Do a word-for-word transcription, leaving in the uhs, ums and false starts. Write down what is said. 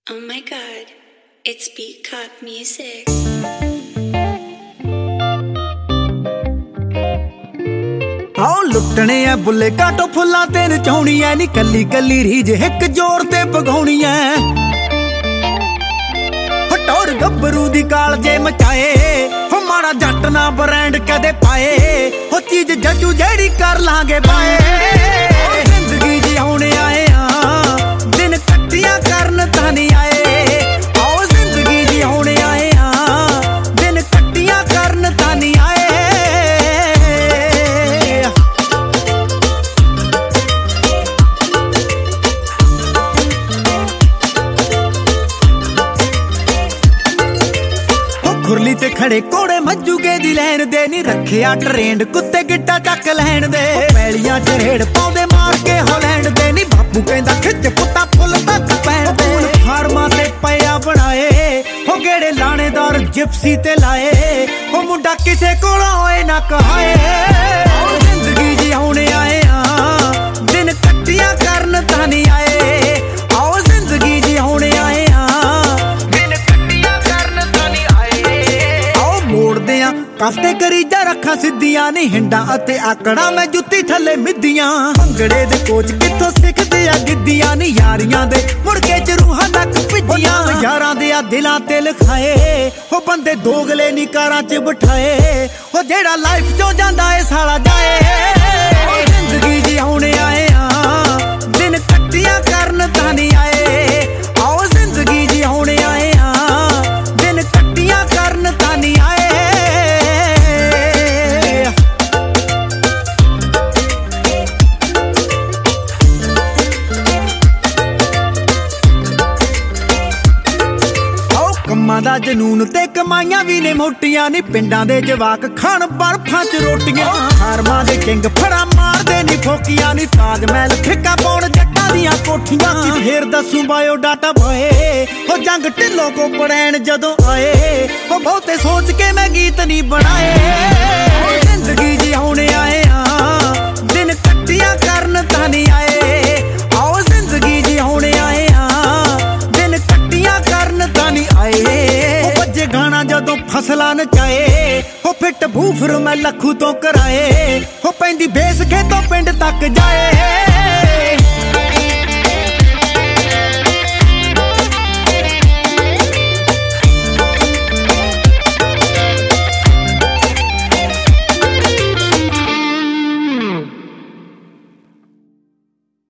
Oh my god, it's Beat Cop music. आओ लुटने आ बुले काटो फुल्ला ते नचाउणी ऐ नी कल्ली कल्ली रीज हिक जोर ते पगाउणी ऐ हटोर गब्बरू दी काल जे मचाए हो माड़ा जट ना ब्रांड कदे पाए हो चीज जजू जेड़ी कर लांगे पाए जिंदगी जिउणे आए आ दिन कट्टियां करन तां नहीं आए आओ जिंदगी जिउणे आए आ दिन कट्टियां करन तां नहीं आए खुरली ते खड़े कोड़े मज्जूगे दी लैन दे नी रखिया ट्रेंड कुत्ते गिट्टा चक लैन दे पैलियां च रेड़ पाउंदे मार के हॉलैंड दे नी बापू कहंदा खिच पुत्ता फुल तक पैण दे फार्मा ते पिया बनाए हो गेड़े लाणेदार जिप्सी ते लाए हो मुंडा किसे कोलों होए ना कहाए जिंदगी जिउणे आए आ दिन कट्टियां करन तां नहीं आए आओ जिंदगी जिउणे आए काफते करीजा रखा सिद्धियां नी हिंडा अते आकड़ा मैं जुत्ती थले मिद्दियां भंगड़े दे कोच किथों सिखदे आ गिद्दियां नी यारियां दे मुड़के च रूहां तक पिज्जियां यारां दे आ दिलां ते लिखाए हो बंदे दोगले नी कारां च बिठाए हो जेड़ा लाइफ चों जांदा ए साला जाए जिंदगी जिउणे आए आ दिन कट्टियां करन तां नहीं आए आओ जिंदगी जिउणे आए आ दिन कट्टियां करन तां नहीं आए ਕੰਮਾਂ ਦਾ ਜਨੂਨ ਤੇ ਕਮਾਈਆਂ ਵੀ ਨੇ ਮੋਟੀਆਂ ਨੀ ਪਿੰਡਾਂ ਦੇ ਜਵਾਕ ਖਾਣ ਬਰਫਾਂ ਚ ਰੋਟੀਆਂ ਹਾਰਮਾਂ ਦੇ ਕਿੰਗ ਫੜਾ ਮਾਰਦੇ ਨੀ ਫੋਕੀਆਂ ਨੀ ਤਾਜ ਮਹਿਲ ਫਿੱਕਾ ਪਾਉਣ ਜੱਟਾਂ ਦੀਆਂ ਕੋਠੀਆਂ ਫੇਰ ਦੱਸੂ ਬਾਇਓ ਡਾਟਾ ਪਾਏ ਹੋ ਜੰਗ ਢਿੱਲੋਂ ਕੋ ਪੜੈਣ ਜਦੋਂ ਆਏ ਉਹ ਬਹੁਤੇ ਸੋਚ ਕੇ ਮੈਂ ਗੀਤ ਨਹੀਂ ਬਣਾਏ ਜ਼ਿੰਦਗੀ ਜਿਉਣੇ ਆਏ ਆ ਦਿਨ ਕੱਟਿਆਂ ਕਰਨ ਤਾਂ ਨਹੀਂ ਆਏ ਆਓ ਜ਼ਿੰਦਗੀ ਜਿਉਣੇ ਆਏ ਆ ਦਿਨ ਕੱਟਿਆਂ ਕਰਨ ਤਾਂ ਨਹੀਂ ਆਏ ਉਹ ਵੱਜੇ ਗਾਣਾ ਜਦੋਂ ਫਸਲਾਂ ਨਚਾਏ ਉਹ ਫਿੱਟ ਬੂਫਰ ਮੈਂ ਲੱਖੂ ਤੋਂ ਕਰਾਏ ਉਹ ਪੈਂਦੀ ਬੇਸ ਖੇਤੋਂ ਪਿੰਡ ਤੱਕ ਜਾਏ